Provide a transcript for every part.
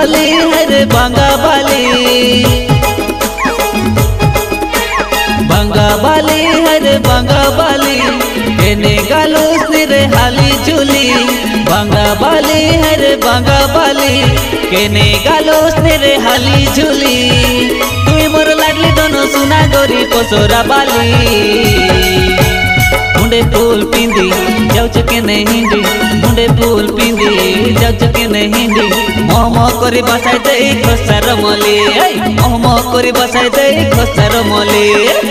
बाली हरे बांगा बाली हरे बांगा बाली केने गालो सिरे हाली झूली बांगा बाली हरे बांगा बाली केने गालो सिरे हाली झूली तुई मोर लाडली दोनों सुना गोरी पोसोरा बाली मुंडे फूल पिंदी जाउच के हिंदी मुंडे फूल पिंदी जाउच के हिंदी मोह मोह करी बसाई दे खसार मली मोह मोह करी बसाई दे खसार मली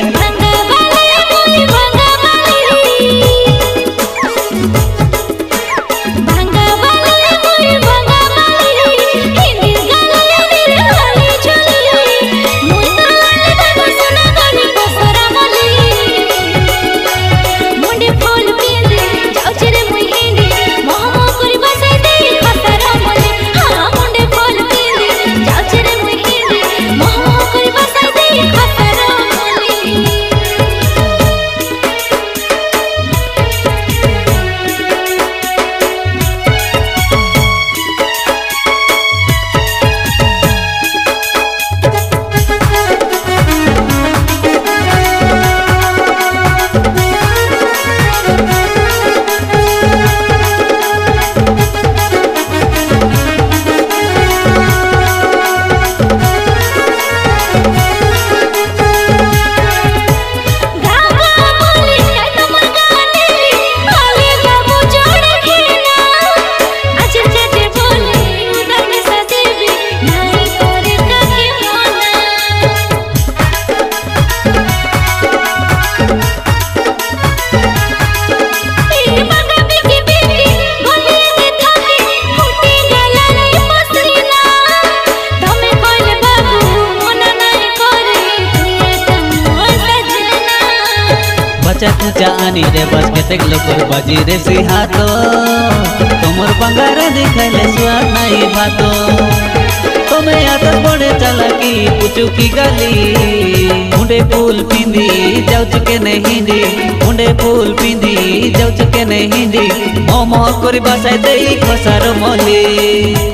जानी रे बस के लोकर बाजी रे सिहातो तुमर बंगार दिखले स्वाद नहीं भातो तुम्हें आदत बड़े चला की पूछू की गली मुंडे फूल पिंदी जाउच के हिंदी मुंडे फूल पिंदी जाउच के हिंदी मोह मोह करी बसाई दे खसार मली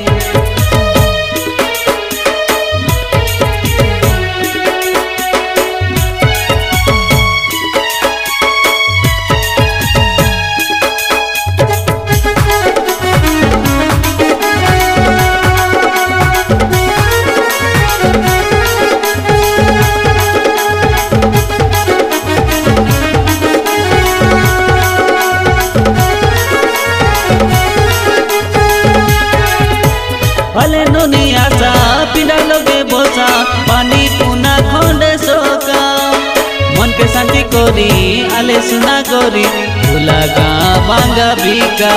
भले नोनी आशा पिला लोगे बोसा पानी पुना खंडे सोका मन के शांति कोरी आले सुना गोरी भूला गा बांगा बिका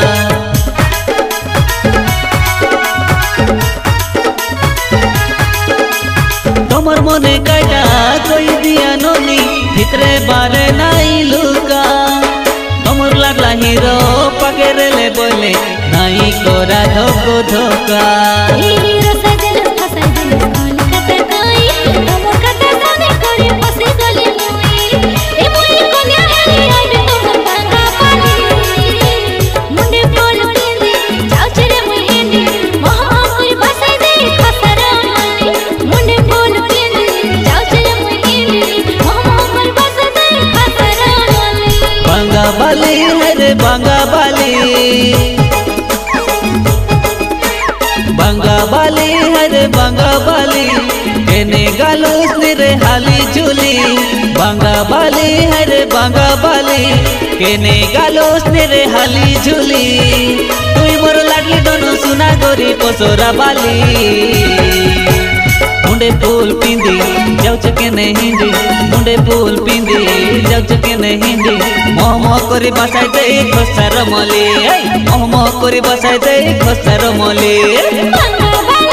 तोमर मने काटा कोई दिया नोनी भितरे बारे नाई लुका तोमर लागला हीरो पगेरे ले बोले नाई कोरा धोको धोका हीरो सजल फसल कोलकाता कोई तोमर कथा जाने करे फसे गली मुई ए मुई कन्या हेली आबे तोमर बांगा पाली मुंडे फूल पिंदी जाउच रे मुई हिंदी मोह कोई बसाई दे खसर मली मुंडे फूल पिंदी जाउच रे मुई हिंदी मोह कोई बसाई दे खसर मली बांगा बाली हरे बांगा बाली हरे बांगा बाली केने गालो सिरे हाली झूली बांगा बाली हरे बांगा बाली केने गालो सिरे हाली झूली तुई मोर लाडली दोनों सुना गोरी पोसोरा बाली मुंडे फूल पिंदी जाउच के हिंदी मुंडे फूल पिंदी जाउच के हिंदी मोह मोह करी बसाई दे खसार मली मोह मोह करी बसाई दे खसार मली।